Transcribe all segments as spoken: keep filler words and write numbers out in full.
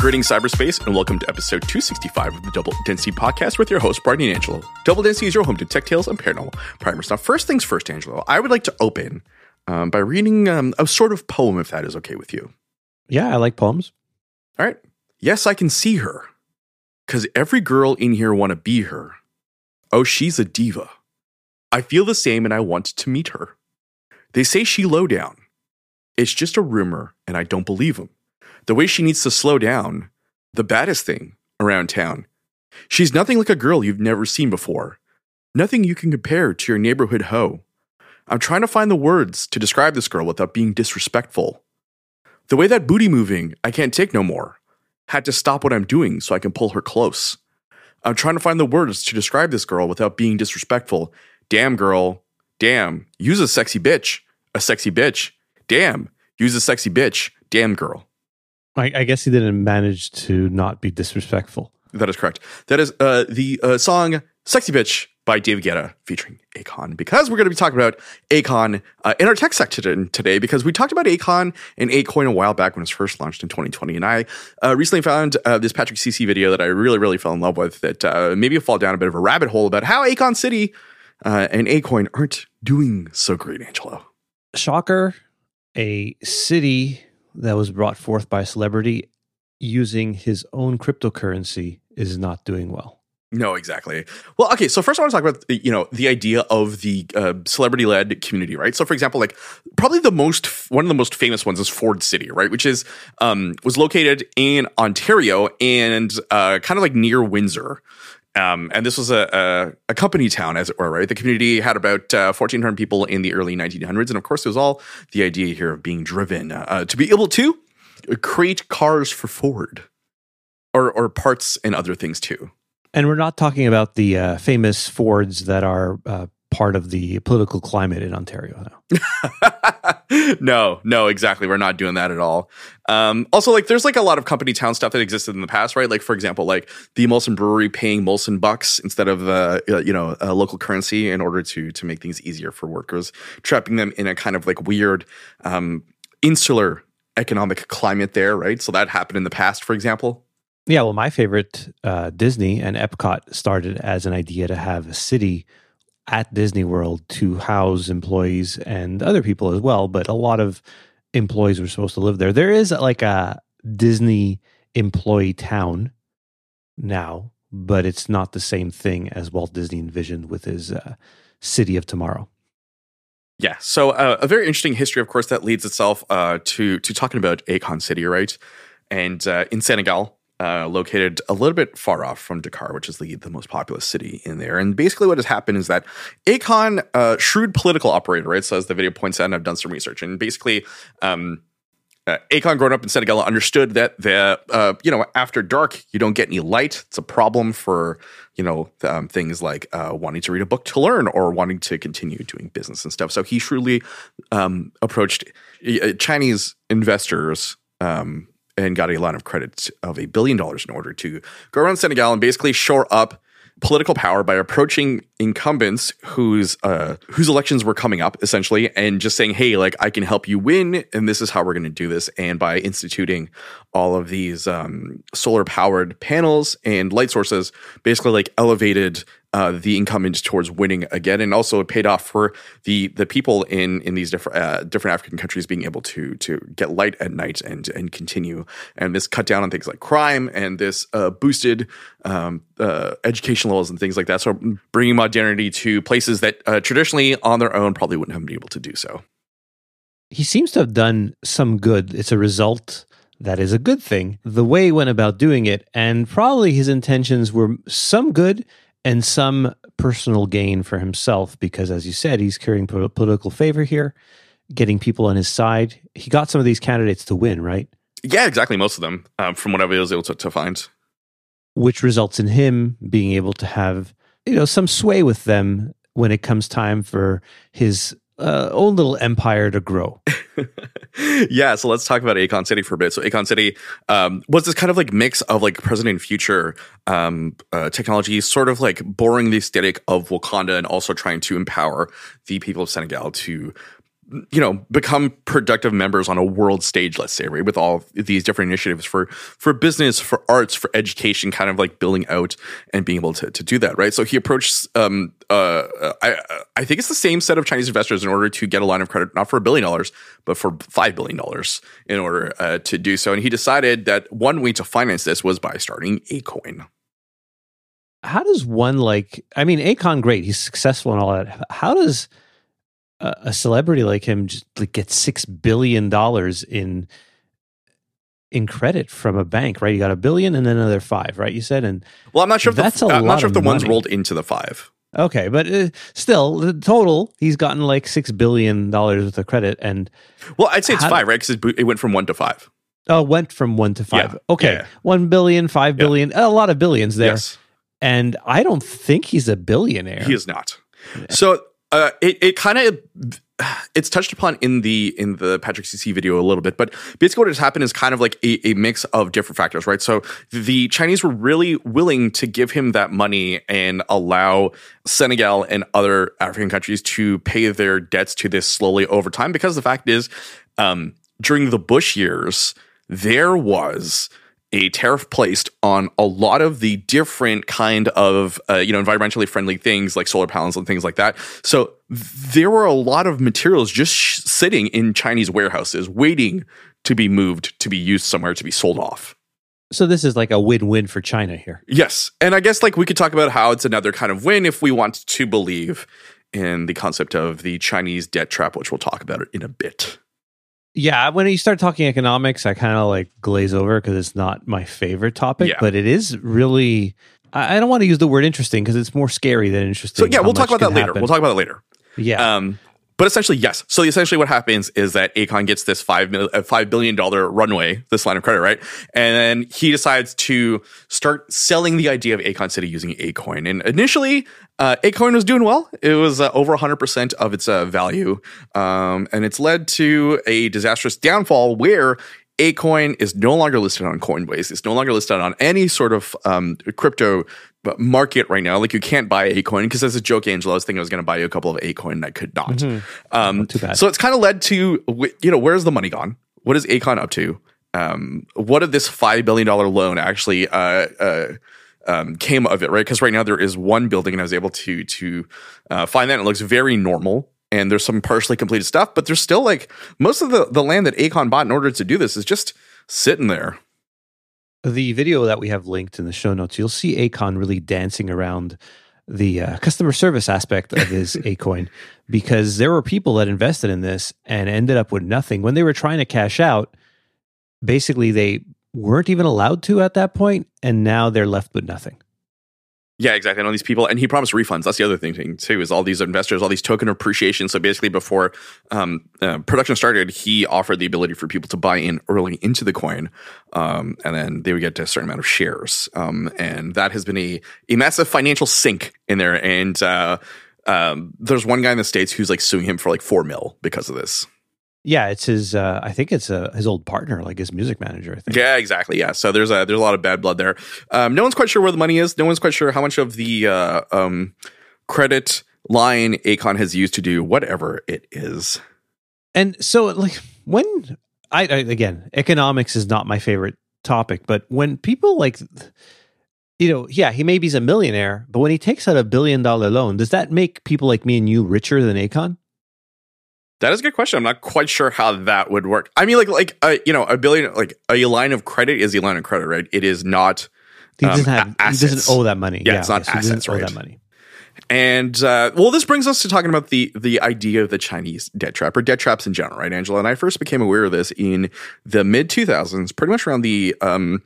Greetings, cyberspace, and welcome to episode two sixty-five of the Double Density Podcast with your host, Brian and Angelo. Double Density is your home to tech tales and paranormal primers. Now, first things first, Angelo, I would like to open um, by reading um, a sort of poem, if that is okay with you. Yeah, I like poems. All right. Yes, I can see her, because every girl in here want to be her. Oh, she's a diva. I feel the same and I want to meet her. They say she low down. It's just a rumor, and I don't believe them. The way she needs to slow down, the baddest thing around town. She's nothing like a girl you've never seen before. Nothing you can compare to your neighborhood hoe. I'm trying to find the words to describe this girl without being disrespectful. The way that booty moving, I can't take no more. Had to stop what I'm doing so I can pull her close. I'm trying to find the words to describe this girl without being disrespectful. Damn, girl. Damn. Use a sexy bitch. A sexy bitch. Damn. Use a sexy bitch. Damn, girl. I, I guess he didn't manage to not be disrespectful. That is correct. That is uh, the uh, song Sexy Bitch by David Guetta featuring Akon, because we're going to be talking about Akon uh, in our tech section today, because we talked about Akon and Acoin a while back when it was first launched in twenty twenty. And I uh, recently found uh, this Patrick C C video that I really, really fell in love with, that uh, maybe fall down a bit of a rabbit hole about how Akon City uh, and Acoin aren't doing so great, Angelo. Shocker, a city that was brought forth by a celebrity using his own cryptocurrency is not doing well. No, exactly. Well, okay, so first I want to talk about, you know, the idea of the uh, celebrity-led community, right? So for example, like probably the most, one of the most famous ones is Ford City, right? Which is, um, was located in Ontario and uh, kind of like near Windsor. Um, and this was a, a, a company town, as it were, right? The community had about uh, fourteen hundred people in the early nineteen hundreds. And of course, it was all the idea here of being driven uh, to be able to create cars for Ford or, or parts and other things too. And we're not talking about the uh, famous Fords that are uh, part of the political climate in Ontario. No. no, no, exactly. We're not doing that at all. Um, also, like, there's like a lot of company town stuff that existed in the past, right? Like, for example, like the Molson Brewery paying Molson bucks instead of, uh, you know, a local currency in order to to make things easier for workers, trapping them in a kind of like weird um, insular economic climate there, right? So that happened in the past, for example. Yeah, well, my favorite, uh, Disney and Epcot started as an idea to have a city at Disney World to house employees and other people as well, but a lot of employees were supposed to live there. There is like a Disney employee town now, but it's not the same thing as Walt Disney envisioned with his uh, City of Tomorrow. Yeah, so uh, a very interesting history, of course, that leads itself uh, to to talking about Akon City, right? And uh, in Senegal, uh, located a little bit far off from Dakar, which is the, the most populous city in there. And basically what has happened is that Akon, uh, shrewd political operator, right? So as the video points out, and I've done some research, and basically um, uh, Akon growing up in Senegal understood that the uh, you know, after dark, you don't get any light. It's a problem for, you know, um, things like uh, wanting to read a book to learn or wanting to continue doing business and stuff. So he shrewdly um, approached uh, Chinese investors um, and got a line of credit of a billion dollars in order to go around Senegal and basically shore up political power by approaching incumbents whose uh, whose elections were coming up, essentially, and just saying, hey, like, I can help you win, and this is how we're going to do this. And by instituting all of these um, solar-powered panels and light sources, basically, like, elevated uh, the incumbents towards winning again, and also it paid off for the the people in in these different uh, different African countries being able to to get light at night and and continue. And this cut down on things like crime, and this uh, boosted um, uh, education levels and things like that. So bringing modernity to places that uh, traditionally on their own probably wouldn't have been able to do so. He seems to have done some good. It's a result that is a good thing. The way he went about doing it, and probably his intentions were some good and some personal gain for himself, because as you said, he's carrying political favor here, getting people on his side. He got some of these candidates to win, right? Yeah, exactly. Most of them, um, from what I was able to, to find. Which results in him being able to have, you know, some sway with them when it comes time for his uh, own little empire to grow. Yeah, so let's talk about Akon City for a bit. So Akon City um, was this kind of like mix of like present and future um, uh, technology, sort of like borrowing the aesthetic of Wakanda and also trying to empower the people of Senegal to you know, become productive members on a world stage, let's say, right, with all these different initiatives for for business, for arts, for education, kind of like building out and being able to, to do that, right? So he approached, um, uh, I, I think it's the same set of Chinese investors in order to get a line of credit, not for a billion dollars, but for five billion dollars in order uh, to do so. And he decided that one way to finance this was by starting Acoin. How does one like, I mean, Akon, great, he's successful and all that. How does a celebrity like him just like get six billion dollars in in credit from a bank, right? You got a billion and then another five, right? You said, and well, I'm not sure if that's the, a I'm lot not sure if the of ones money. rolled into the five. Okay, but uh, still, the total he's gotten like six billion dollars worth of credit, and well, I'd say it's how, five, right? Because it went from one to five. Oh, went from one to five. Yeah. Okay, Yeah. one billion, five Yeah. billion, a lot of billions there, Yes. and I don't think he's a billionaire. He is not. So uh, it it kind of it's touched upon in the in the Patrick C C video a little bit, but basically what has happened is kind of like a, a mix of different factors, right? So the Chinese were really willing to give him that money and allow Senegal and other African countries to pay their debts to this slowly over time, because the fact is, um, during the Bush years, there was a tariff placed on a lot of the different kind of, uh, you know, environmentally friendly things like solar panels and things like that. So there were a lot of materials just sh- sitting in Chinese warehouses waiting to be moved, to be used somewhere, to be sold off. So this is like a win-win for China here. Yes. And I guess like we could talk about how it's another kind of win if we want to believe in the concept of the Chinese debt trap, which we'll talk about in a bit. Yeah, when you start talking economics, I kind of like glaze over because it's not my favorite topic, Yeah. but it is really, I I don't want to use the word interesting because it's more scary than interesting. So yeah, how we'll talk much about that can later. happen. We'll talk about that later. Yeah. Um, but essentially, yes. So essentially what happens is that Akon gets this five mil, uh, five billion dollars runway, this line of credit, right? And then he decides to start selling the idea of Akon City using Acoin. And initially, uh, Acoin was doing well. It was uh, over one hundred percent of its uh, value. Um, and it's led to a disastrous downfall where Acoin is no longer listed on Coinbase. It's no longer listed on any sort of um, crypto market right now. Like you can't buy Acoin because as a joke, Angelo, I was thinking I was going to buy you a couple of Acoin and I could not. Mm-hmm. Um, not too bad. So it's kind of led to, you know, where's the money gone? What is Akon up to? Um, what did this five billion dollars loan actually uh, uh, um, came of it, right? Because right now there is one building and I was able to to uh, find that. And it looks very normal. And there's some partially completed stuff, but there's still like most of the, the land that Akon bought in order to do this is just sitting there. The video that we have linked in the show notes, you'll see Akon really dancing around the uh, customer service aspect of his Acoin, because there were people that invested in this and ended up with nothing. When they were trying to cash out, basically they weren't even allowed to at that point, and now they're left with nothing. Yeah, exactly. And all these people, and he promised refunds. That's the other thing too, is all these investors, all these token appreciation. So basically before um, uh, production started, he offered the ability for people to buy in early into the coin. Um, and then they would get a certain amount of shares. Um, and that has been a, a massive financial sink in there. And uh, um, there's one guy in the States who's like suing him for like four mil because of this. Yeah, it's his. Uh, I think it's uh, his old partner, like his music manager. I think. Yeah, exactly. Yeah, so there's a there's a lot of bad blood there. Um, no one's quite sure where the money is. No one's quite sure how much of the uh, um, credit line Akon has used to do whatever it is. And so, like, when I, I again, economics is not my favorite topic, but when people like, you know, yeah, he maybe he's a millionaire, but when he takes out a billion dollar loan, does that make people like me and you richer than Akon? That is a good question. I'm not quite sure how that would work. I mean, like, like uh, you know, a billion, like a line of credit is a line of credit, right? It is not. He doesn't um, have. He doesn't owe that money. Yeah, it's not okay, so he assets, doesn't owe right? that money. And uh, well, this brings us to talking about the the idea of the Chinese debt trap or debt traps in general, right, Angela? And I first became aware of this in the mid two thousands, pretty much around the um,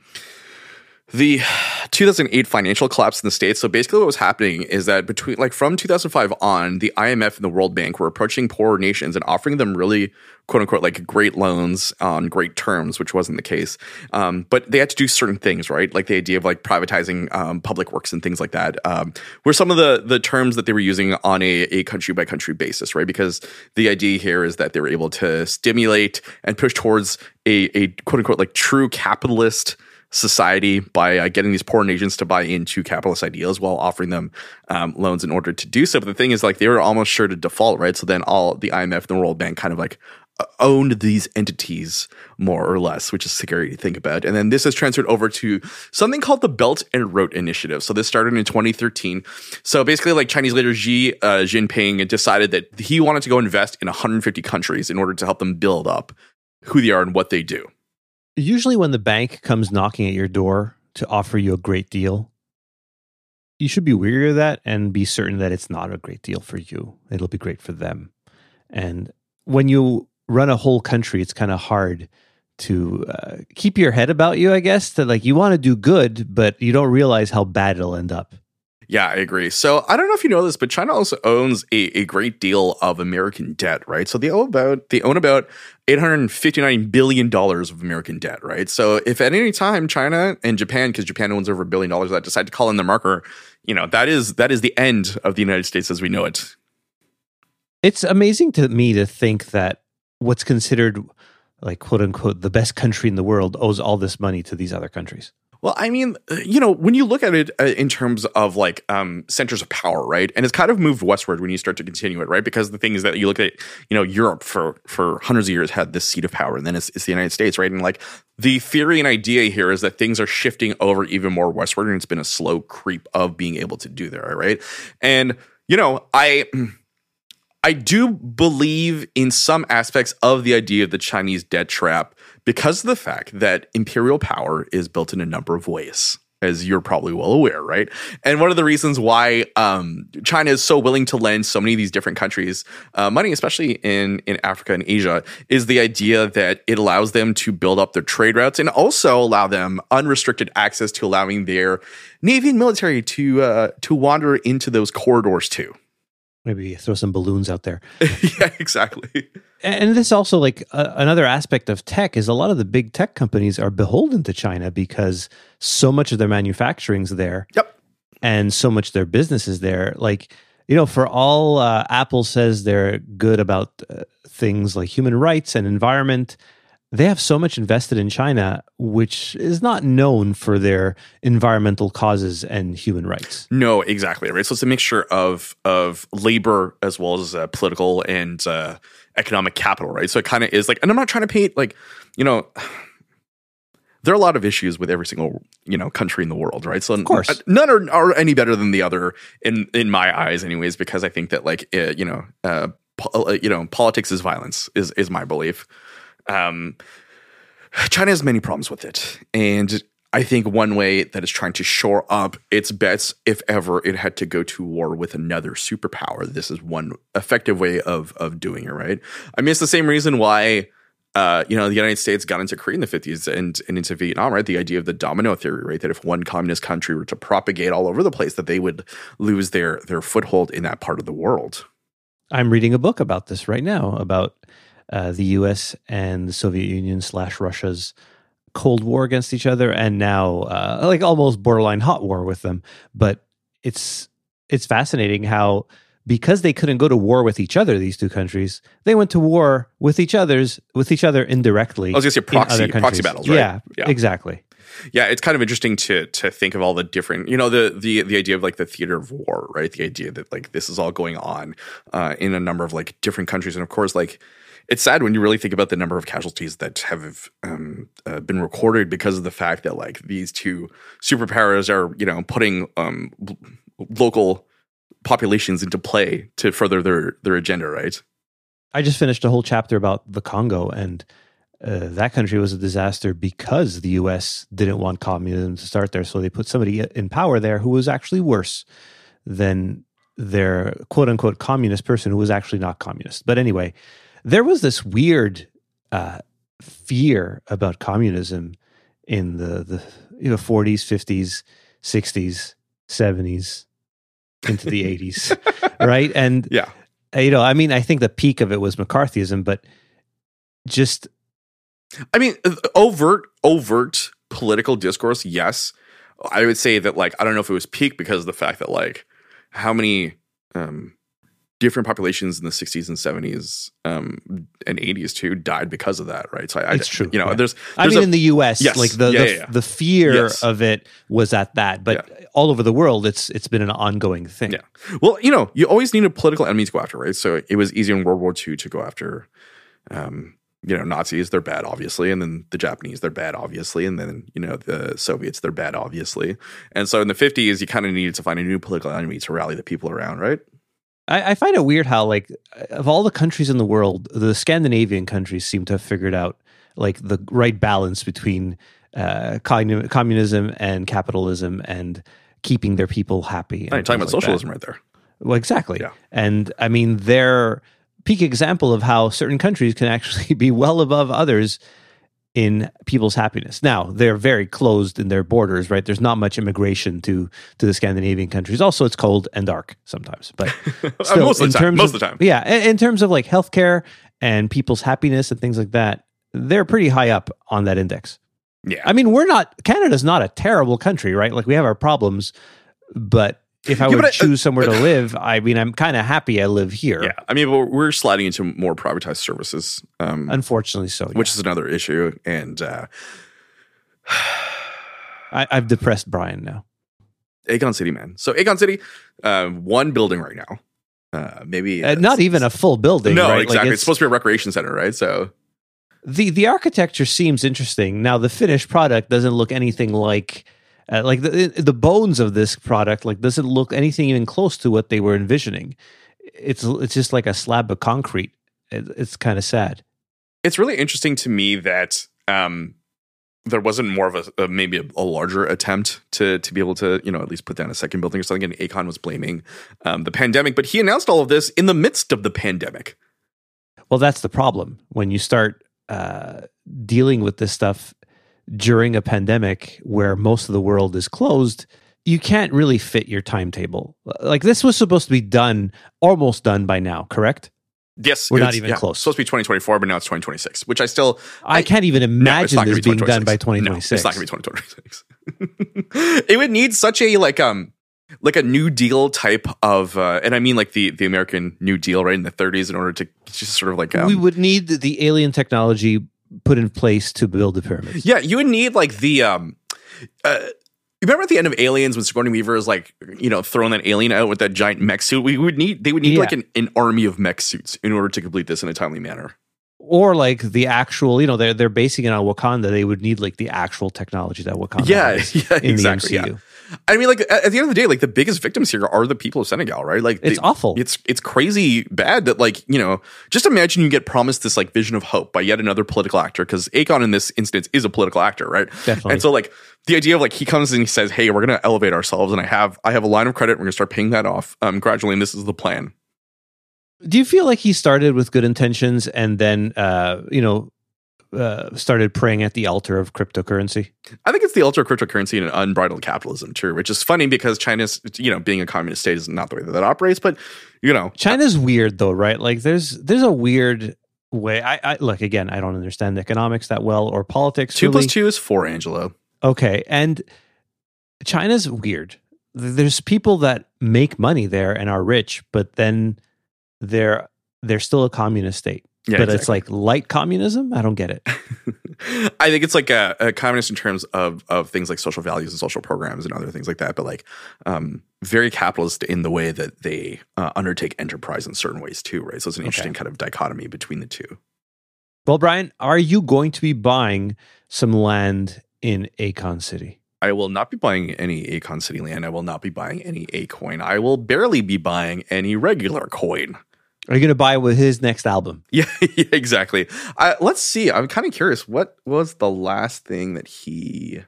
the two thousand eight financial collapse in the States. So basically what was happening is that between like from two thousand five on, the I M F and the World Bank were approaching poorer nations and offering them really quote unquote like great loans on great terms, which wasn't the case. Um, but they had to do certain things, right? Like the idea of like privatizing um, public works and things like that um, were some of the the terms that they were using on a, a country by country basis, right? Because the idea here is that they were able to stimulate and push towards a, a quote unquote like true capitalist society by uh, getting these poor nations to buy into capitalist ideals while offering them um, loans in order to do so. But the thing is, like, they were almost sure to default, right? So then all the I M F and the World Bank kind of like owned these entities more or less, which is scary to think about. And then this has transferred over to something called the Belt and Road Initiative. So this started in twenty thirteen. So basically, like, Chinese leader Xi uh, Jinping decided that he wanted to go invest in one hundred fifty countries in order to help them build up who they are and what they do. Usually when the bank comes knocking at your door to offer you a great deal, you should be wary of that and be certain that it's not a great deal for you. It'll be great for them. And when you run a whole country, it's kind of hard to uh, keep your head about you, I guess, that like you want to do good, but you don't realize how bad it'll end up. Yeah, I agree. So I don't know if you know this, but China also owns a, a great deal of American debt, right? So they own about they own about eight hundred fifty-nine billion dollars of American debt, right? So if at any time China and Japan, because Japan owns over a billion dollars, that decide to call in the marker, you know, that is that is the end of the United States as we know it. It's amazing to me to think that what's considered, like, quote unquote, the best country in the world owes all this money to these other countries. Well, I mean, you know, when you look at it uh, in terms of like um, centers of power, right? And it's kind of moved westward when you start to continue it, right? Because the thing is that you look at, you know, Europe for for hundreds of years had this seat of power, and then it's, it's the United States, right? And like the theory and idea here is that things are shifting over even more westward, and it's been a slow creep of being able to do that, right? And, you know, I... I do believe in some aspects of the idea of the Chinese debt trap because of the fact that imperial power is built in a number of ways, as you're probably well aware, right? And one of the reasons why um, China is so willing to lend so many of these different countries uh, money, especially in, in Africa and Asia, is the idea that it allows them to build up their trade routes and also allow them unrestricted access to allowing their navy and military to uh, to wander into those corridors too. Maybe throw some balloons out there. Yeah, exactly. And this also, like, uh, another aspect of tech is a lot of the big tech companies are beholden to China because so much of their manufacturing's there. Yep. And so much of their business is there. Like, you know, for all uh, Apple says they're good about uh, things like human rights and environment, they have so much invested in China, which is not known for their environmental causes and human rights. No, exactly, right? So it's a mixture of of labor as well as uh, political and uh, economic capital, right? So it kind of is like, and I'm not trying to paint like, you know, there are a lot of issues with every single, you know, country in the world, right? So of course, n- none are, are any better than the other in in my eyes, anyways, because I think that like uh, you know, uh, po- you know, politics is violence is is my belief. Um, China has many problems with it, and I think one way that it's trying to shore up its bets, if ever it had to go to war with another superpower, this is one effective way of of doing it, right? I mean, it's the same reason why uh, you know, the United States got into Korea in the fifties and, and into Vietnam, right? The idea of the domino theory, right? That if one communist country were to propagate all over the place, that they would lose their their foothold in that part of the world. I'm reading a book about this right now, about Uh, the U S and the Soviet Union slash Russia's Cold War against each other, and now uh, like almost borderline hot war with them. But it's it's fascinating how, because they couldn't go to war with each other, these two countries, they went to war with each other's with each other indirectly. I was going to say proxy proxy battles, right? Yeah, yeah, exactly. Yeah, it's kind of interesting to to think of all the different, you know, the the the idea of like the theater of war, right? The idea that like this is all going on uh, in a number of like different countries, and of course, like. It's sad when you really think about the number of casualties that have um, uh, been recorded because of the fact that like these two superpowers are, you know, putting um, local populations into play to further their their agenda, right? I just finished a whole chapter about the Congo, and uh, that country was a disaster because the U S didn't want communism to start there, so they put somebody in power there who was actually worse than their quote unquote communist person who was actually not communist. But anyway. There was this weird uh, fear about communism in the, the you know forties, fifties, sixties, seventies, into the eighties, right? And yeah, you know, I mean, I think the peak of it was McCarthyism, but just, I mean, overt, overt political discourse. Yes, I would say that. Like, I don't know if it was peak because of the fact that like how many. Um, different populations in the sixties and seventies um, and eighties too died because of that, right? So I, It's I, true. You know, yeah. there's, I there's mean, a, in the U S, yes, like the yeah, the, yeah, yeah. the fear Yes. of it was at that, but Yeah. all over the world, it's it's been an ongoing thing. Yeah. Well, you know, you always need a political enemy to go after, right? So it was easy in World War Two to go after, um, you know, Nazis, they're bad, obviously. And then the Japanese, they're bad, obviously. And then, you know, the Soviets, they're bad, obviously. And so in the fifties, you kind of needed to find a new political enemy to rally the people around, right? I, I find it weird how, like, of all the countries in the world, the Scandinavian countries seem to have figured out, like, the right balance between uh, commun- communism and capitalism and keeping their people happy. You're talking about like socialism that. right there. Well, exactly. Yeah. And I mean, they're peak example of how certain countries can actually be well above others in people's happiness. Now, they're very closed in their borders, right? There's not much immigration to to the Scandinavian countries. Also, it's cold and dark sometimes. But still, most of in the time. terms Most of, of the time. yeah, in, in terms of like healthcare and people's happiness and things like that, they're pretty high up on that index. Yeah. I mean, we're not, Canada's not a terrible country, right? Like, we have our problems, but if I Yeah, would but I- choose somewhere to live, I mean, I'm kind of happy I live here. Yeah. I mean, we're, we're sliding into more privatized services, um, Unfortunately so. Yeah. which is another issue. And uh, I, I've depressed Brian now. Aecon City, man. So Aecon City, uh, one building right now. Uh, maybe Uh, not even a full building. No, right? exactly. Like it's, it's, supposed to be a recreation center, right? So the the architecture seems interesting. Now, the finished product doesn't look anything like uh, like the the bones of this product like doesn't look anything even close to what they were envisioning. It's it's just like a slab of concrete. It, it's kind of sad. it's really interesting to me that um, there wasn't more of a, a maybe a, a larger attempt to to be able to, you know, at least put down a second building or something. And Aecon was blaming um, the pandemic, but he announced all of this in the midst of the pandemic. Well, that's the problem when you start uh, dealing with this stuff during a pandemic where most of the world is closed. You can't really fit your timetable. Like, this was supposed to be done, almost done by now, correct? Yes, We're not it's- even yeah, close. It's supposed to be twenty twenty-four, but now it's twenty twenty-six, which I still I, can't even No, it's imagine not gonna this be being done by twenty No, twenty-six. it's not going to be twenty twenty-six. It would need such a like um like a New Deal type of, uh, and I mean like the the American New Deal, right, in the thirties, in order to just sort of like um, we would need the alien technology put in place to build the pyramids. yeah, you would need like the um. Uh, you remember at the end of Aliens when Sigourney Weaver is like, you know, throwing that alien out with that giant mech suit? We would need they would need Yeah. like an, an army of mech suits in order to complete this in a timely manner. Or like the actual, you know, they're they're basing it on Wakanda. They would need like the actual technology that Wakanda Yeah, has yeah, in exactly. the M C U. Yeah. I mean, like at, at the end of the day, like the biggest victims here are the people of Senegal, right? Like It's they- awful. It's it's crazy bad that, like, you know, just imagine you get promised this like vision of hope by yet another political actor, because Aecon in this instance is a political actor, right? Definitely. And so like the idea of like he comes and he says, "Hey, we're gonna elevate ourselves, and I have I have a line of credit. We're gonna start paying that off um, gradually, and this is the plan." Do you feel like he started with good intentions and then, uh, you know, uh, started praying at the altar of cryptocurrency? I think it's the ultra cryptocurrency and unbridled capitalism too, which is funny because China's, you know, being a communist state is not the way that that operates. But you know, China's weird though, right? Like there's there's a weird way. I, I look again. I don't understand economics that well or politics. two really. plus two is four, Angelo. Okay, and China's weird. There's people that make money there and are rich, but then they're they're still a communist state. Yeah, but exactly. it's like light communism. I don't get it. I think it's like a, a communist in terms of of things like social values and social programs and other things like that, but like um, very capitalist in the way that they uh, undertake enterprise in certain ways too, right? So it's an interesting kind of dichotomy between the two. Well, Brian, are you going to be buying some land in Aecon City? I will not be buying any Aecon City land. I will not be buying any A coin. I will barely be buying any regular coin. Are you going to buy with his next album? Yeah, yeah, exactly. I, let's see. I'm kind of curious. What was the last thing that he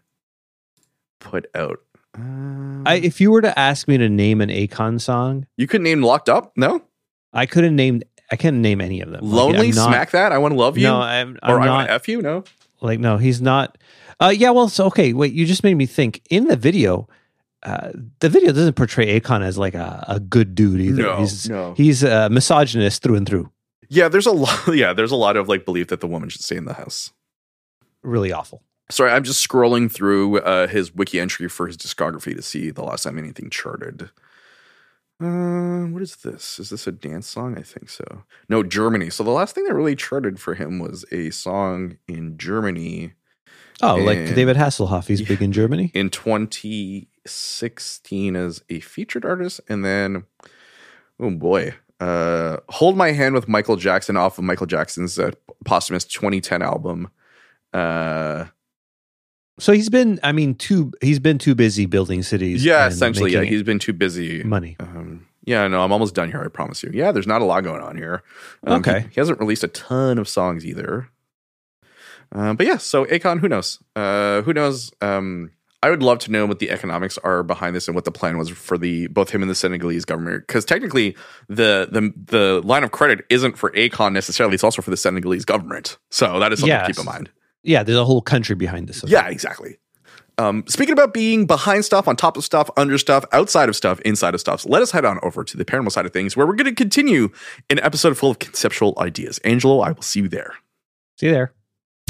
put out? Um, I, if you were to ask me to name an Aecon song, you could name Locked Up? No? I couldn't name. I can't name any of them. Like, Lonely? I'm not- Smack That? I Want to Love You? No, I'm, I'm or I not. Want to F You? No? Like, no, he's not. Uh, yeah, well, so okay. Wait, you just made me think. In the video, uh, the video doesn't portray Aecon as like a, a good dude either. No, he's no. he's a misogynist through and through. Yeah, there's a lot. Yeah, there's a lot of like belief that the woman should stay in the house. Really awful. Sorry, I'm just scrolling through uh, his wiki entry for his discography to see the last time anything charted. Uh, what is this? Is this a dance song? I think so. No, Germany. So the last thing that really charted for him was a song in Germany. Oh, like David Hasselhoff. He's yeah, big in Germany? In twenty sixteen as a featured artist. And then, oh boy, uh, Hold My Hand with Michael Jackson off of Michael Jackson's uh, posthumous twenty ten album. Uh, so he's been, I mean, too, he's been too busy building cities. Yeah, essentially. Yeah, he's been too busy. Money. Um, yeah, no, I'm almost done here. I promise you. Yeah, there's not a lot going on here. Um, okay. He, he hasn't released a ton of songs either. Uh, but yeah, so Akon, who knows? Uh, who knows? Um, I would love to know what the economics are behind this and what the plan was for the both him and the Senegalese government. Because technically, the the the line of credit isn't for Akon necessarily; it's also for the Senegalese government. So that is something yes. to keep in mind. Yeah, there's a whole country behind this. Yeah, exactly. Um, speaking about being behind stuff, on top of stuff, under stuff, outside of stuff, inside of stuff, so let us head on over to the paranormal side of things, where we're going to continue an episode full of conceptual ideas. Angelo, I will see you there. See you there.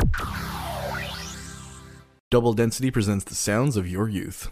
Double Density presents the sounds of your youth.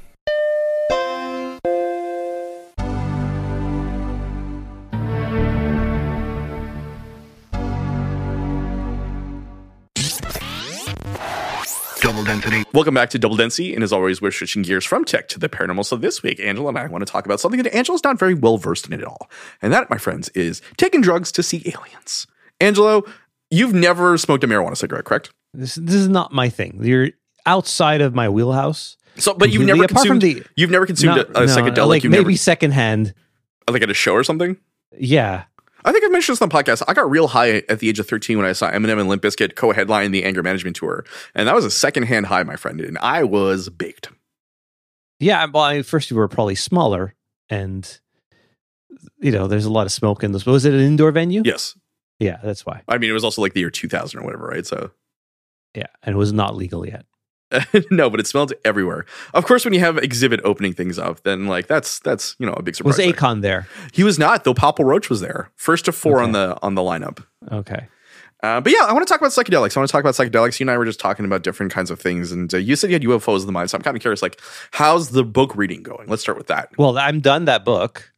Double Density. Welcome back to Double Density, and as always, we're switching gears from tech to the paranormal. So this week, Angela and I want to talk about something that Angela's not very well versed in at all, and that, my friends, is taking drugs to see aliens. Angelo, you've never smoked a marijuana cigarette, correct? This this is not my thing. You're outside of my wheelhouse. So, but you've never consumed. The, you've never consumed not, a, a no, psychedelic. Like you've maybe never, secondhand. Like at a show or something. Yeah. I think I've mentioned this on the podcast. I got real high at the age of thirteen when I saw Eminem and Limp Bizkit co-headline the Anger Management Tour. And that was a secondhand high, my friend. And I was baked. Yeah. Well, I, first you were probably smaller. And, you know, there's a lot of smoke in this. Was it an indoor venue? Yes. Yeah, that's why. I mean, it was also like the year two thousand or whatever, right? So. Yeah. And it was not legal yet. No, but it smelled everywhere. Of course, when you have Exhibit opening things up, then like that's that's you know a big surprise. Was Akon there? He was not, though. Papal Roach was there, first to four okay. on the on the lineup. Okay, uh, but yeah, I want to talk about psychedelics. I want to talk about psychedelics. You and I were just talking about different kinds of things, and uh, you said you had U F Os in the mind. So I'm kind of curious, like, how's the book reading going? Let's start with that. Well, I'm done that book.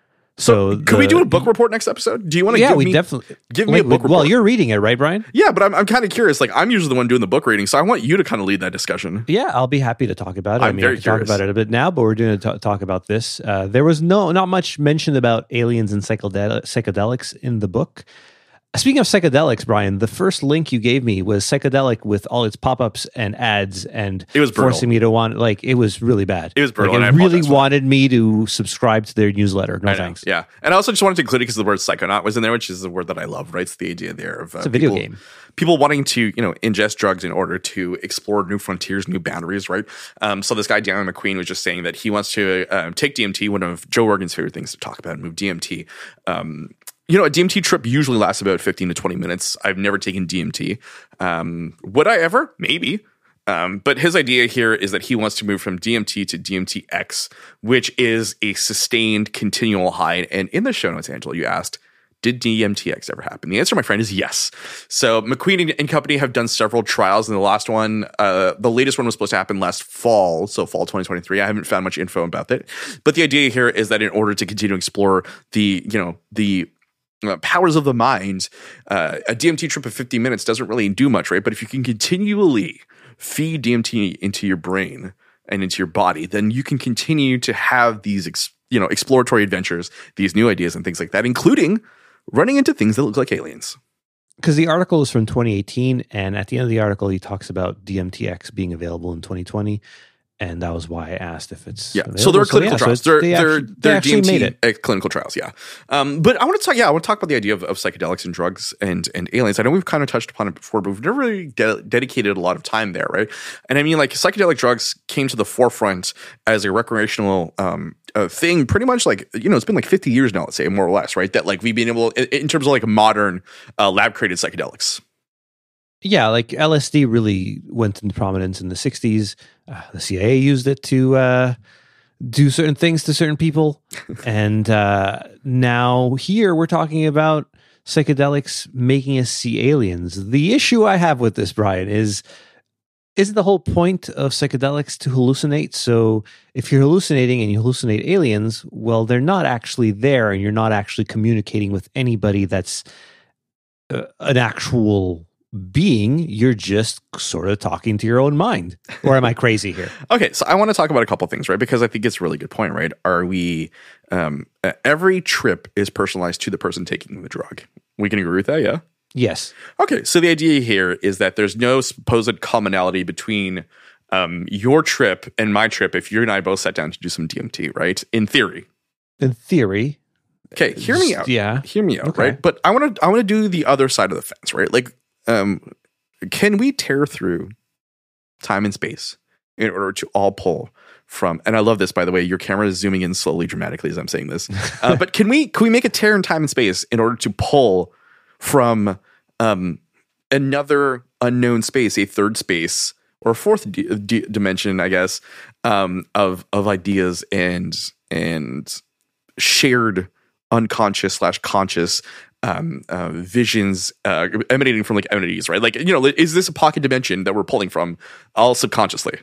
So, so could the, we do a book report next episode? Do you want to? Yeah, give we me, definitely give me like, a book report. Well, you're reading it, right, Brian? Yeah, but I'm I'm kind of curious. Like, I'm usually the one doing the book reading, so I want you to kind of lead that discussion. Yeah, I'll be happy to talk about it. I'm I mean, very I can curious. talk about it a bit now, but we're doing to talk about this. Uh, there was no not much mentioned about aliens and psychedel- psychedelics in the book. Speaking of psychedelics, Brian, the first link you gave me was psychedelic with all its pop-ups and ads, and it was brutal. Forcing me to want, like, it was really bad. It was brutal. Like, it really wanted me to subscribe to their newsletter. No thanks. Yeah, and I also just wanted to include it because the word psychonaut was in there, which is the word that I love. Right, it's the idea there of uh, it's a video people, game. People wanting to, you know, ingest drugs in order to explore new frontiers, new boundaries. Right. Um, so this guy Dan McQueen was just saying that he wants to um, take D M T, one of Joe Rogan's favorite things to talk about, and move D M T. Um, You know, a D M T trip usually lasts about fifteen to twenty minutes. I've never taken D M T. Um, would I ever? Maybe. Um, but his idea here is that he wants to move from D M T to D M T X, which is a sustained continual high. And in the show notes, Angela, you asked, did D M T X ever happen? The answer, my friend, is yes. So McQueen and company have done several trials. And the last one, uh, the latest one was supposed to happen last fall. So fall twenty twenty-three. I haven't found much info about it. But the idea here is that in order to continue to explore the, you know, the Uh, powers of the mind, uh, a D M T trip of fifty minutes doesn't really do much, right? But if you can continually feed D M T into your brain and into your body, then you can continue to have these, ex- you know, exploratory adventures, these new ideas and things like that, including running into things that look like aliens. Because the article is from twenty eighteen, and at the end of the article, he talks about D M T X being available in twenty twenty. And that was why I asked if it's yeah. available. So there are clinical so yeah, trials. so they're they they're actually, they're they D M T made it. clinical trials. Yeah. Um, but I want to talk. Yeah, I want to talk about the idea of, of psychedelics and drugs and and aliens. I know we've kind of touched upon it before, but we've never really de- dedicated a lot of time there, right? And I mean, like psychedelic drugs came to the forefront as a recreational um, uh, thing, pretty much like you know it's been like fifty years now, let's say more or less, right? That like we've been able in, in terms of like modern uh, lab created psychedelics. Yeah, like L S D really went into prominence in the sixties. Uh, the C I A used it to uh, do certain things to certain people. and uh, now here we're talking about psychedelics making us see aliens. The issue I have with this, Brian, is isn't the whole point of psychedelics to hallucinate? So if you're hallucinating and you hallucinate aliens, well, they're not actually there, and you're not actually communicating with anybody that's uh, an actual being. You're just sort of talking to your own mind. Or am I crazy here? Okay, so I want to talk about a couple things, right? Because I think it's a really good point, right? Are we, um, uh, every trip is personalized to the person taking the drug. We can agree with that, yeah? Yes. Okay, so the idea here is that there's no supposed commonality between um, your trip and my trip if you and I both sat down to do some D M T, right? In theory. In theory. Okay, hear me out. Yeah. Hear me out, Okay. right? But I want to I want to do the other side of the fence, right? Like, um, can we tear through time and space in order to all pull from, and I love this, by the way, your camera is zooming in slowly, dramatically as I'm saying this. Uh, but can we can we make a tear in time and space in order to pull from um, another unknown space, a third space or a fourth d- d- dimension, I guess, um, of of ideas and and shared unconscious slash conscious um, uh, visions uh, emanating from like entities, right? Like, you know, is this a pocket dimension that we're pulling from all subconsciously?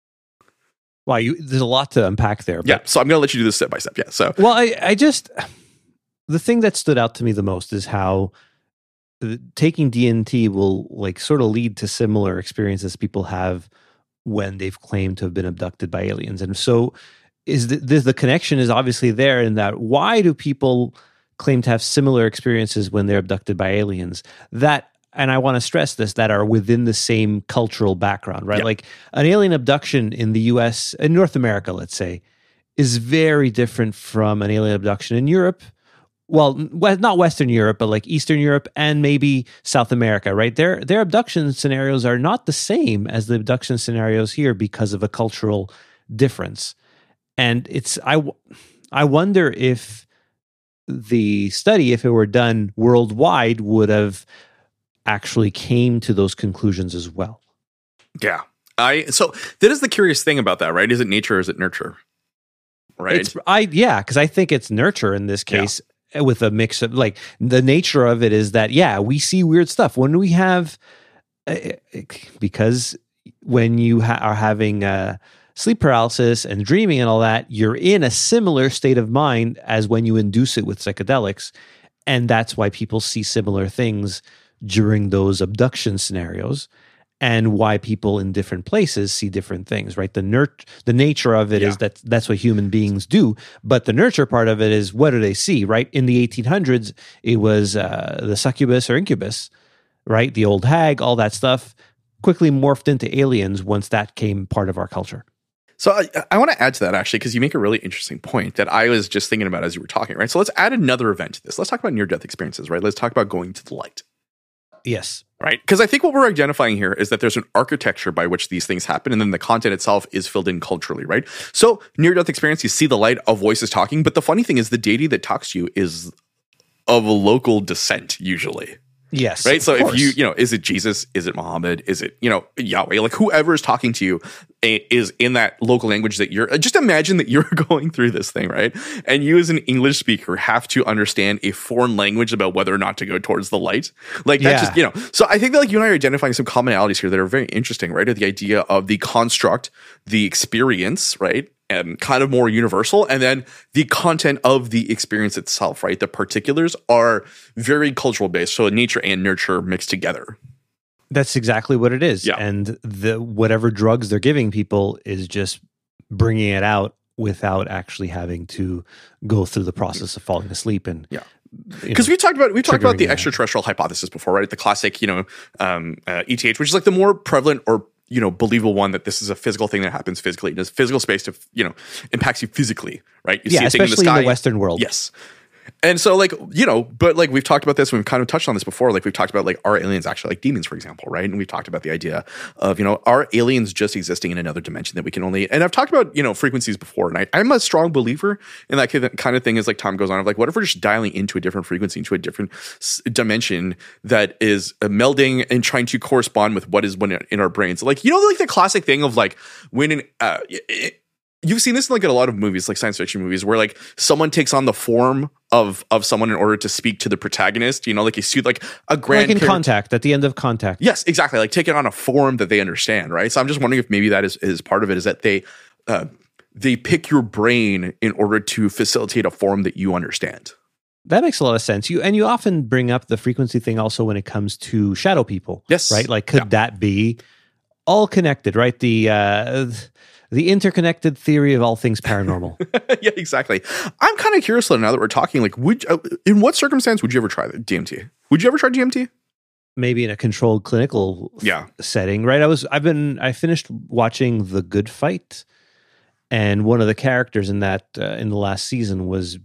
Wow, you, there's a lot to unpack there. But, Yeah, so I'm going to let you do this step by step. Yeah, so well, I, I just, the thing that stood out to me the most is how uh, taking D M T will like sort of lead to similar experiences people have when they've claimed to have been abducted by aliens. And so is the, the, the connection is obviously there in that why do people claim to have similar experiences when they're abducted by aliens? That, and I want to stress this, that are within the same cultural background, right? Yeah. Like an alien abduction in the U S, in North America, let's say, is very different from an alien abduction in Europe. Well, not Western Europe, but like Eastern Europe and maybe South America, right? Their their abduction scenarios are not the same as the abduction scenarios here because of a cultural difference. And it's I, I wonder if the study, if it were done worldwide, would have actually came to those conclusions as well. yeah, I so that is the curious thing about that, right? Is it nature or is it nurture? Right? It's, I yeah, because I think it's nurture in this case. Yeah. With a mix of like the nature of it is that, yeah, we see weird stuff when we have, uh, because when you ha- are having uh, sleep paralysis and dreaming and all that, you're in a similar state of mind as when you induce it with psychedelics. And that's why people see similar things during those abduction scenarios, and why people in different places see different things, right? The nurt- the nature of it yeah. is that that's what human beings do, but the nurture part of it is what do they see, right? In the eighteen hundreds, it was uh, the succubus or incubus, right? The old hag, all that stuff quickly morphed into aliens once that came part of our culture. So I, I want to add to that, actually, because you make a really interesting point that I was just thinking about as you were talking, right? So let's add another event to this. Let's talk about near-death experiences, right? Let's talk about going to the light. Yes. Right? Because I think what we're identifying here is that there's an architecture by which these things happen, and then the content itself is filled in culturally, right? So near-death experience, you see the light of voices talking, but the funny thing is the deity that talks to you is of a local descent, usually. Yes. Right. So course. if you, you know, is it Jesus? Is it Muhammad? Is it, you know, Yahweh? Like whoever is talking to you is in that local language that you're, just imagine that you're going through this thing, right? And you as an English speaker have to understand a foreign language about whether or not to go towards the light. Like that's yeah. just, you know, so I think that like you and I are identifying some commonalities here that are very interesting, right? The idea of the construct, the experience, right? And kind of more universal, and then the content of the experience itself, right? The particulars are very cultural based, so nature and nurture mixed together. That's exactly what it is. Yeah. And the whatever drugs they're giving people is just bringing it out without actually having to go through the process of falling asleep. And yeah. Because we talked about we talked about the extraterrestrial hypothesis before, right? The classic, you know, um, uh, E T H, which is like the more prevalent or you know, believable one that this is a physical thing that happens physically. It is physical space to, you know, impacts you physically, right? You yeah, see a thing in the especially sky. in the Western world. Yes. And so like, you know, but like we've talked about this, we've kind of touched on this before. Like we've talked about like, are aliens actually like demons, for example, right? And we've talked about the idea of, you know, are aliens just existing in another dimension that we can only, and I've talked about, you know, frequencies before. And I, I'm a strong believer in that kind of thing as like time goes on of like, what if we're just dialing into a different frequency, into a different s- dimension that is uh, melding and trying to correspond with what is when in our brains. Like, you know, like the classic thing of like when, an, uh, it, you've seen this in like in a lot of movies, like science fiction movies, where like someone takes on the form of of someone in order to speak to the protagonist. You know, like you see like a grand like in character- Contact, at the end of Contact. Yes, exactly. Like taking on a form that they understand, right? So I'm just wondering if maybe that is, is part of it, is that they uh, they pick your brain in order to facilitate a form that you understand. That makes a lot of sense. You and you often bring up the frequency thing also when it comes to shadow people. Yes. Right? Like, could Yeah. that be all connected, right? The uh, the interconnected theory of all things paranormal. Yeah, exactly. I'm kind of curious though, now that we're talking, like, would uh, in what circumstance would you ever try the D M T? Would you ever try D M T? Maybe in a controlled clinical f- Yeah. setting, right? I was I've been I finished watching The Good Fight, and one of the characters in that uh, in the last season was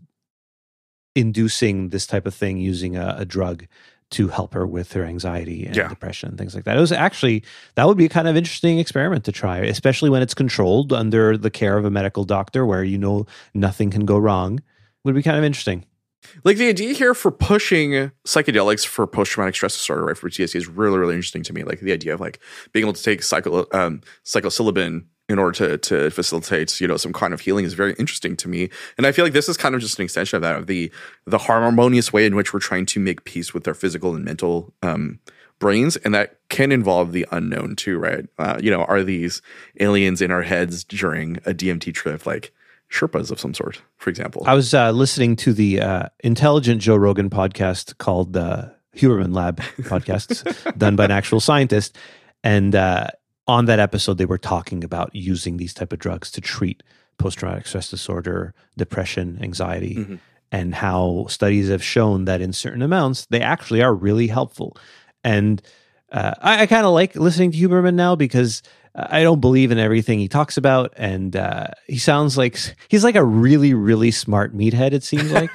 inducing this type of thing using a, a drug to help her with her anxiety and Yeah. depression and things like that. It was actually, that would be a kind of interesting experiment to try, especially when it's controlled under the care of a medical doctor where you know nothing can go wrong. Would be kind of interesting. Like the idea here for pushing psychedelics for post-traumatic stress disorder, right, for P T S D is really, really interesting to me. Like the idea of like being able to take psycho, um, psilocybin in order to to facilitate, you know, some kind of healing is very interesting to me. And I feel like this is kind of just an extension of that, of the the harmonious way in which we're trying to make peace with our physical and mental um, brains, and that can involve the unknown too, right? Uh, you know, are these aliens in our heads during a D M T trip, like Sherpas of some sort, for example? I was uh, listening to the uh, intelligent Joe Rogan podcast called uh, Huberman Lab podcasts done by an actual scientist. And uh, on that episode, they were talking about using these type of drugs to treat post-traumatic stress disorder, depression, anxiety, Mhm. and how studies have shown that in certain amounts, they actually are really helpful. And uh, I, I kind of like listening to Huberman now because I don't believe in everything he talks about, and uh, he sounds like he's like a really, really smart meathead. It seems like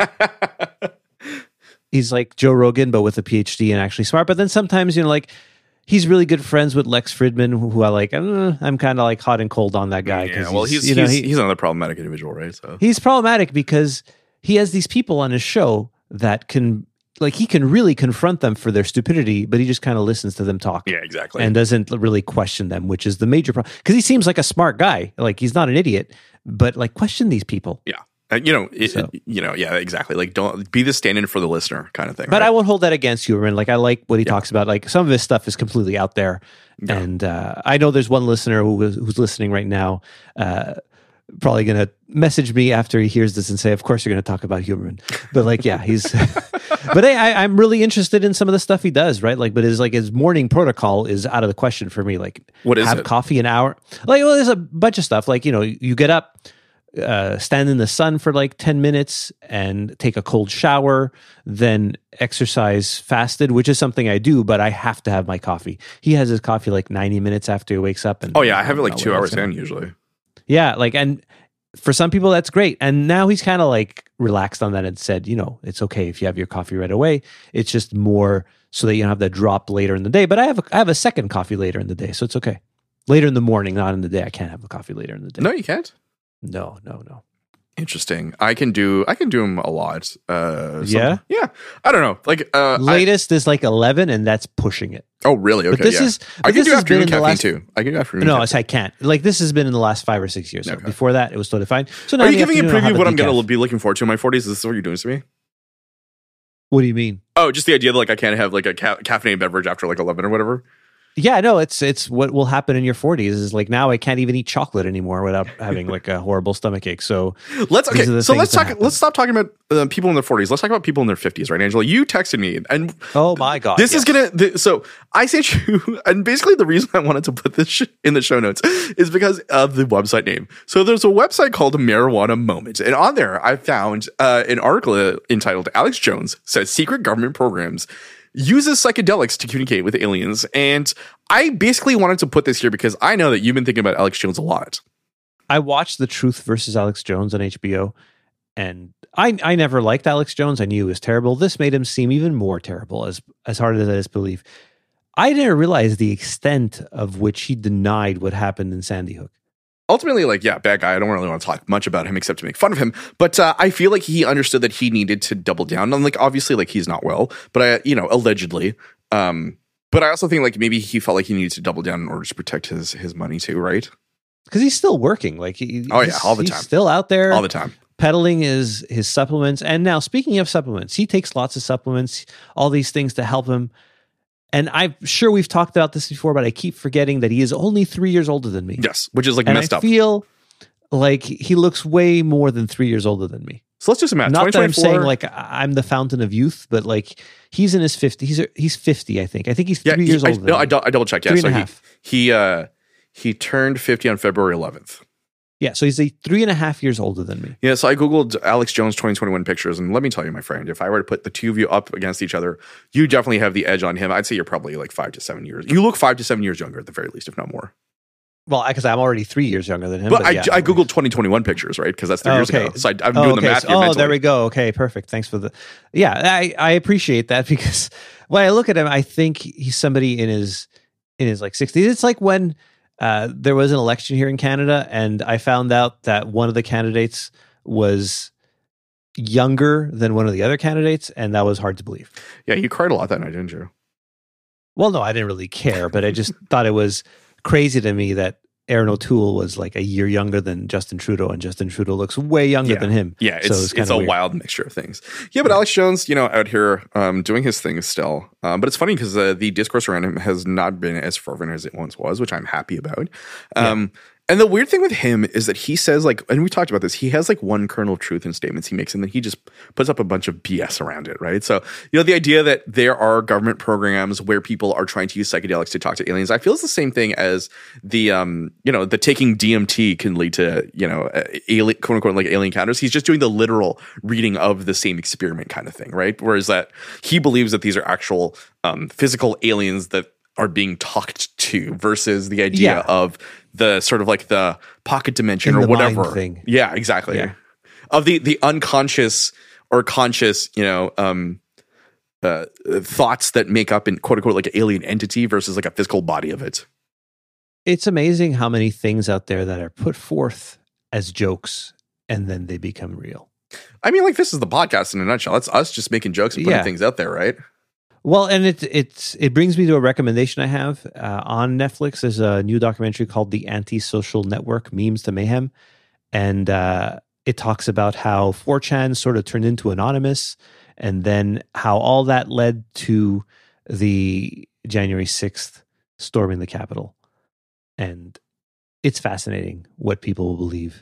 he's like Joe Rogan, but with a P H D and actually smart. But then sometimes, you know, like he's really good friends with Lex Fridman, who, who I like. Uh, I'm kind of like hot and cold on that guy. Yeah, well, he's you know, he's, he- he's another problematic individual, right? So he's problematic because he has these people on his show that can, like, he can really confront them for their stupidity, but he just kind of listens to them talk. yeah, exactly. And doesn't really question them, which is the major problem. Because he seems like a smart guy. Like, he's not an idiot, but like, question these people. yeah, uh, you know, it, So- it- you know, yeah, exactly. Like, don't be the stand-in for the listener, kind of thing. But right? I won't hold that against Huberman. Like, I like what he Yeah. talks about. Like, some of his stuff is completely out there. Yeah. And uh, I know there's one listener who was, who's listening right now, uh, probably going to message me after he hears this and say, of course you're going to talk about Huberman. But like, yeah, he's, but hey, I, I'm really interested in some of the stuff he does, right? Like, but his, like his morning protocol is out of the question for me. Like, What is have it? coffee an hour. Like, well, there's a bunch of stuff. Like, you know, you get up, uh, stand in the sun for like ten minutes and take a cold shower, then exercise fasted, which is something I do, but I have to have my coffee. He has his coffee like ninety minutes after he wakes up. And oh yeah, I have it like know two what hours else. in usually. Yeah, like, and for some people that's great. And now he's kind of like relaxed on that and said, you know, it's okay if you have your coffee right away. It's just more so that you don't have that drop later in the day. But I have a, I have a second coffee later in the day, so it's okay. Later in the morning, not in the day. I can't have a coffee later in the day. No, you can't. no, no, no. Interesting. I can do I can do them a lot. Uh, some- Yeah? yeah. I don't know. Like uh, I- Latest is like eleven, and that's pushing it. oh really? Okay. But this yeah. is I but can this do has been afternoon in the caffeine last. too. I can do afternoon. No, caffeine. it's, I can't. Like, this has been in the last five or six years. So Okay. before that, it was totally fine. So now Are in you the giving a afternoon, I'll preview have of what a I'm going decaf. to be looking forward to in my forties? Is this what you're doing to me? What do you mean? Oh, just the idea that like I can't have like a ca- caffeinated beverage after like eleven or whatever. Yeah, no, it's it's what will happen in your forties is like now I can't even eat chocolate anymore without having like a horrible stomach ache. So Let's okay. These are the So things let's that talk. happen. Let's stop talking about uh, people in their forties. Let's talk about people in their fifties, right, Angela? You texted me, and oh my god, this yes. is gonna. Th- so I sent you, and basically the reason I wanted to put this sh- in the show notes is because of the website name. So there's a website called Marijuana Moment, and on there I found uh, an article entitled "Alex Jones Says Secret Government Programs Uses Psychedelics to Communicate with Aliens." And I basically wanted to put this here because I know that you've been thinking about Alex Jones a lot. I watched The Truth versus Alex Jones on H B O, and I I never liked Alex Jones. I knew he was terrible. This made him seem even more terrible, as as hard as that is to believe. I didn't realize the extent of which he denied what happened in Sandy Hook. Ultimately, like, yeah, bad guy. I don't really want to talk much about him except to make fun of him. But uh, I feel like he understood that he needed to double down on, like, obviously, like, he's not well, but I, you know, allegedly. Um, but I also think, like, maybe he felt like he needed to double down in order to protect his his money too, right? because he's still working. Like he, Oh, yeah, he's- all the he's time. still out there. All the time. Peddling is his supplements. And now, speaking of supplements, he takes lots of supplements, all these things to help him. And I'm sure we've talked about this before, but I keep forgetting that he is only three years older than me. Yes, which is like And messed I up. feel like he looks way more than three years older than me. So let's do some math. Not that I'm saying twenty twenty-four like I'm the fountain of youth, but like he's in his fifties. He's he's fifty, I think. I think he's three yeah, he- years I, older. no, than I, me. dou- I double checked. Yeah, Three so and a he half. he uh, he turned fifty on February eleventh. Yeah, so he's a three and a half years older than me. Yeah, so I googled Alex Jones twenty twenty-one pictures, and let me tell you, my friend, if I were to put the two of you up against each other, you definitely have the edge on him. I'd say you're probably like five to seven years. You look five to seven years younger at the very least, if not more. Well, because I'm already three years younger than him. But, But, I, yeah, I googled twenty twenty-one pictures, right? Because that's three Oh, years okay. ago. So I, I'm Oh, doing okay. the math So- here oh, mentally. there we go. Okay, perfect. Thanks for the. Yeah, I, I appreciate that because when I look at him, I think he's somebody in his in his like sixties. It's like when uh, there was an election here in Canada, and I found out that one of the candidates was younger than one of the other candidates, and that was hard to believe. Yeah, you cried a lot that night, didn't you? Well, no, I didn't really care, but I just thought it was crazy to me that Aaron O'Toole was like a year younger than Justin Trudeau, and Justin Trudeau looks way younger Yeah. than him. Yeah, So it's it's it's, kinda a weird. wild mixture of things. Yeah, but Alex Jones, you know, out here um, doing his thing still. Um, but it's funny because uh, the discourse around him has not been as fervent as it once was, which I'm happy about. Um, And the weird thing with him is that he says like, and we talked about this, he has like one kernel of truth in statements he makes, and then he just puts up a bunch of B S around it, right? So, you know, the idea that there are government programs where people are trying to use psychedelics to talk to aliens, I feel it's the same thing as the, um, you know, the taking D M T can lead to, you know, uh, alien, quote unquote, like alien encounters. He's just doing the literal reading of the same experiment kind of thing, right? Whereas that he believes that these are actual um, physical aliens that are being talked to versus the idea Yeah. of the sort of like the pocket dimension In or the mind whatever thing. Yeah, exactly. Yeah. Of the the unconscious or conscious, you know, um, uh, thoughts that make up in quote unquote like an alien entity versus like a physical body of it. It's amazing how many things out there that are put forth as jokes and then they become real. I mean, like this is the podcast in a nutshell. It's us just making jokes and putting Yeah. things out there, right? Well, and it it's it brings me to a recommendation I have uh, on Netflix. There's a new documentary called "The Anti-Social Network: Memes to Mayhem," and uh, it talks about how four chan sort of turned into Anonymous, and then how all that led to the January sixth storming the Capitol. And it's fascinating what people will believe.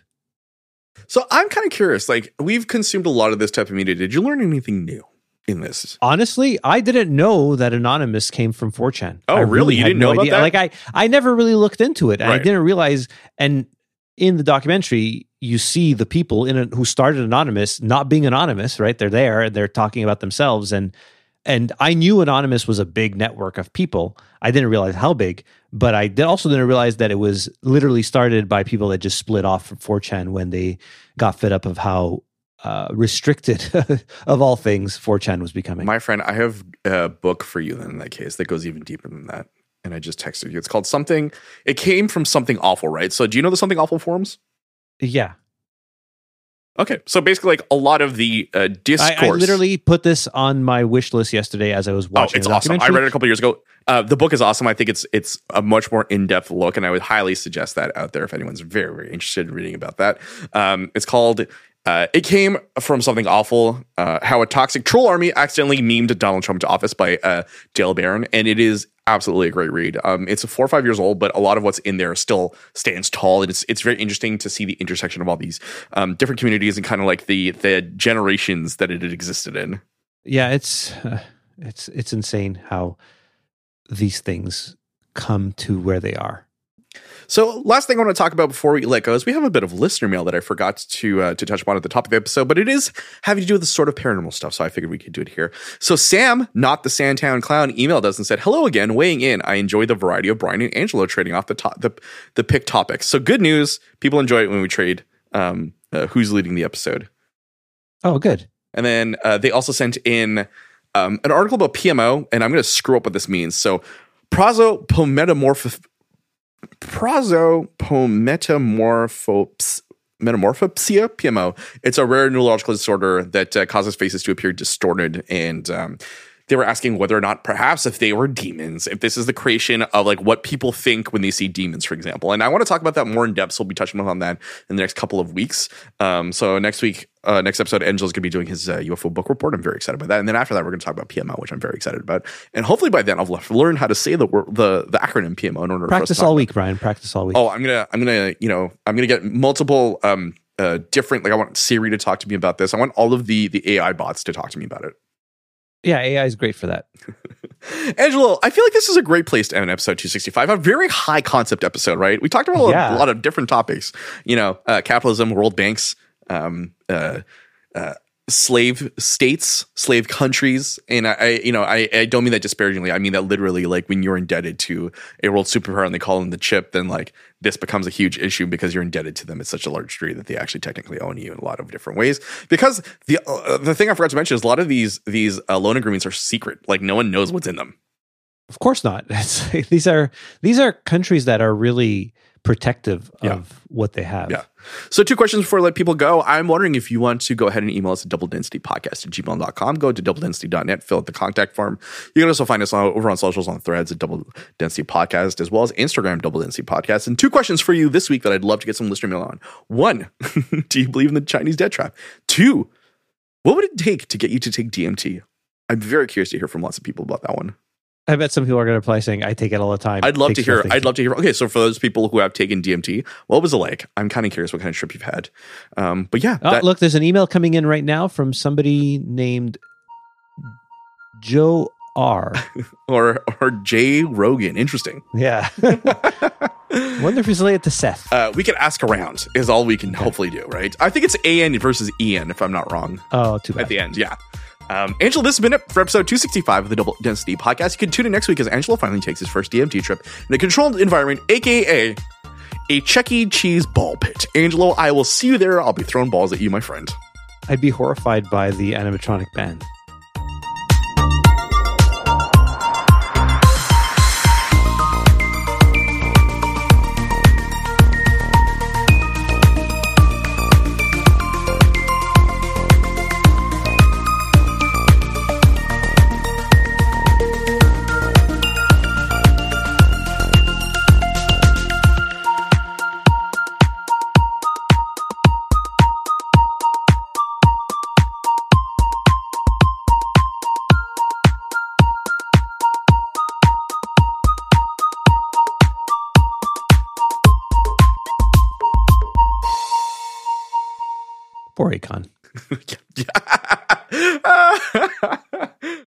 So I'm kind of curious. Like we've consumed a lot of this type of media. Did you learn anything new in this? Honestly, I didn't know that Anonymous came from four chan. Oh, I really? You had didn't know about that? Like I, I never really looked into it, and I Right. didn't realize. And in the documentary, you see the people in it who started Anonymous not being anonymous. Right? They're there and they're talking about themselves. And and I knew Anonymous was a big network of people. I didn't realize how big, but I did also didn't realize that it was literally started by people that just split off from four chan when they got fed up of how uh, restricted of all things four chan was becoming. My friend, I have a book for you then in that case that goes even deeper than that. And I just texted you. It's called Something. It came from Something Awful, right? So do you know the Something Awful forums? yeah. Okay. So basically like a lot of the uh, discourse. I, I literally put this on my wish list yesterday as I was Oh, watching. it's the awesome. I documentary. read it a couple years ago. Uh, the book is awesome. I think it's it's a much more in-depth look, and I would highly suggest that out there if anyone's very, very interested in reading about that. Um, it's called uh, It Came From Something Awful, uh, How a Toxic Troll Army Accidentally Memed Donald Trump to Office by uh, Dale Barron, and it is absolutely a great read. Um, it's four or five years old, but a lot of what's in there still stands tall, and it's it's very interesting to see the intersection of all these um, different communities and kind of like the the generations that it had existed in. Yeah, it's uh, it's it's insane how these things come to where they are. So last thing I want to talk about before we let go is we have a bit of listener mail that I forgot to uh, to touch upon at the top of the episode, but it is having to do with the sort of paranormal stuff, so I figured we could do it here. So Sam, not the Sandtown Clown, emailed us and said, "Hello again, weighing in. I enjoy the variety of Brian and Angelo trading off the top, the the pick topics. So good news, people enjoy it when we trade um, uh, who's leading the episode." Oh, good. And then uh, they also sent in um, an article about P M O, and I'm going to screw up what this means. So prosopometamorph prosopometamorphopsia metamorphopsia, P M O. It's a rare neurological disorder that uh, causes faces to appear distorted and um, they were asking whether or not perhaps if they were demons, if this is the creation of like what people think when they see demons, for example. And I want to talk about that more in depth. So we'll be touching on that in the next couple of weeks. Um, so next week, uh, next episode, Angel's going to be doing his uh, U F O book report. I'm very excited about that. And then after that, we're going to talk about P M O, which I'm very excited about. And hopefully by then I'll learn how to say the word, the the acronym P M O in order Practice all week, Brian. Practice all week. Oh, I'm gonna I'm gonna you know I'm gonna get multiple um uh different like I want Siri to talk to me about this. I want all of the the A I bots to talk to me about it. Yeah, A I is great for that. Angelo, I feel like this is a great place to end episode two sixty-five. A very high concept episode, right? We talked about Yeah. a lot of different topics. You know, uh, capitalism, world banks, um, uh, uh, slave states, slave countries, and I, I you know, I, I don't mean that disparagingly. I mean that literally. Like when you're indebted to a world superpower and they call them the chip, then like this becomes a huge issue because you're indebted to them at such a large degree that they actually technically own you in a lot of different ways. Because the uh, the thing I forgot to mention is a lot of these these uh, loan agreements are secret. Like no one knows what's in them. Of course not. It's, these are these are countries that are really protective Yeah. of what they have. Yeah. So two questions before I let people go. I'm wondering if you want to go ahead and email us at double density podcast at gmail dot com. Go to double density dot net, fill out the contact form. You can also find us on, over on socials on Threads at Double Density Podcast, as well as Instagram Double Density Podcast. And two questions for you this week that I'd love to get some listener mail on. One, do you believe in the Chinese debt trap? Two, what would it take to get you to take D M T? I'm very curious to hear from lots of people about that one. I bet some people are going to reply saying, I take it all the time. I'd love Takes to hear. nothing. I'd love to hear. Okay, so for those people who have taken D M T, what was it like? I'm kind of curious what kind of trip you've had. Um, but yeah, Oh, that- look, there's an email coming in right now from somebody named Joe R. or or Jay Rogan. Interesting. Yeah. Wonder if he's related to Seth. Uh, we can ask around is all we can hopefully do, right? I think it's A N versus E N, if I'm not wrong. Oh, too At bad. the end, yeah. Um, Angelo, this has been it for episode two sixty-five of the Double Density Podcast. You can tune in next week as Angelo finally takes his first D M T trip in a controlled environment, aka a Chuck E. Cheese ball pit. Angelo, I will see you there. I'll be throwing balls at you, my friend. I'd be horrified by the animatronic band. Poor Akon. yeah.